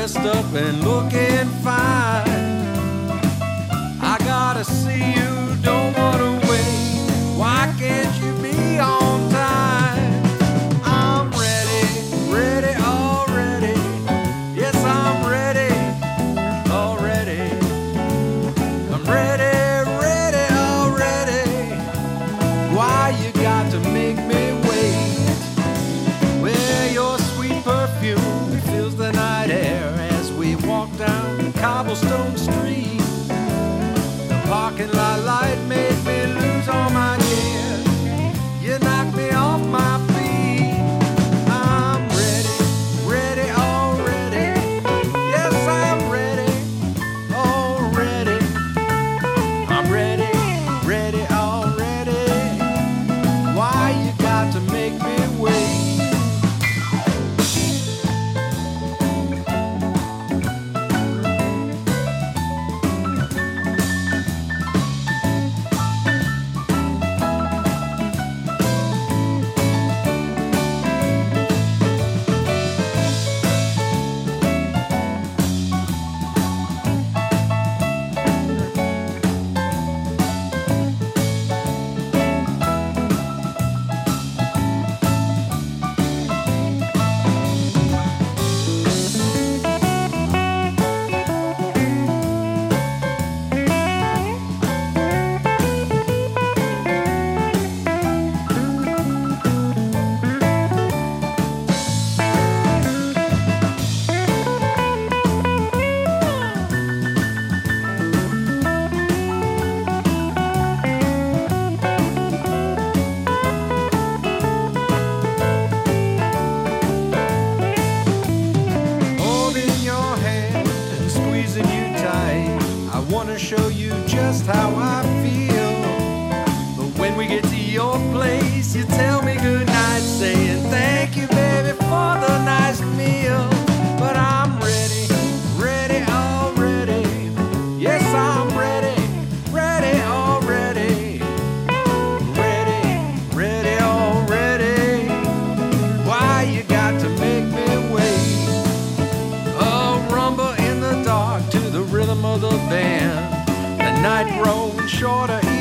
dressed up and looking fine. I gotta see you, don't wanna wait. Why can't you be on time? I'm ready, ready already. Yes, I'm ready already. I'm ready, ready already. Why you got to make me wait? Well, your sweet perfume fills the night air as we walk down cobblestone street. The parking lot light made me lose all my cares. You knocked me off my feet. I'm ready, ready already. Yes, I'm ready already. I'm ready, ready already. Why you got to make me wait? I wanna show you just how I feel. But when we get to your place, you tell me goodnight, saying thank you, baby, for the nice meal. But I'm ready, ready already. Yes, I'm ready, ready already. Ready, ready already. Why you got to make me wait? A rumble in the dark to the rhythm of the band. The night grows shorter